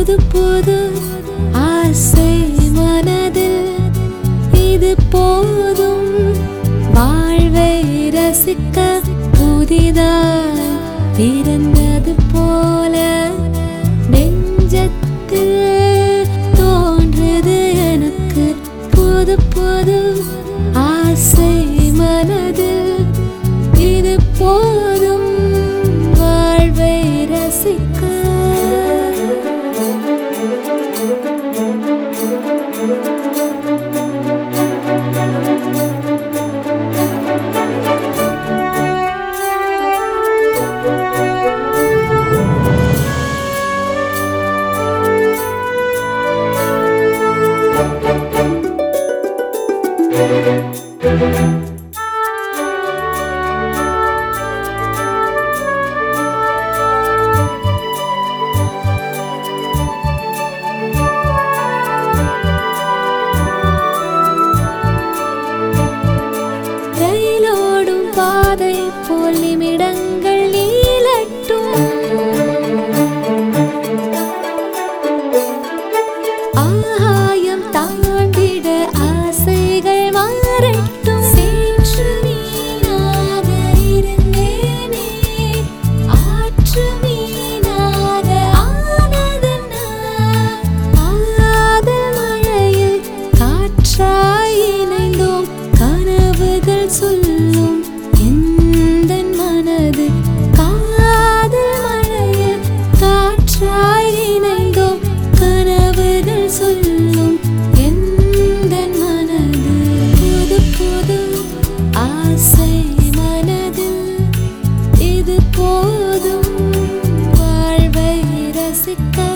புது புது ஆசை மனதில் இது போதும் வாழ்வை ரசிக்க புதிதாய் பிறந்தது போல நெஞ்சத்தில் தோன்றுது எனக்கு புது புது ஆசை மனதில் இது போதும் வாழ்வை ரசிக்க ரயிலோடும் பாதை போல் நிமிடங்கள் நீளட்டும் ஆகாயம் தாண்டிட ஆசைகள் மாறட்டும் சேற்று மீனாக இருந்தேனே ஆற்று மீனாக ஆனதென்ன ஆகாத மழையில் காற்றாய் இணைந்தோம் கனவுகள் சொல்லும் எந்தன் மனது காதல் மழையில் காற்றாய் இணைந்தோம் கனவுகள் சொல்லும் எந்தன் மனது புது புது ஆசை மனதில் இது போதும் வாழ்வை ரசிக்க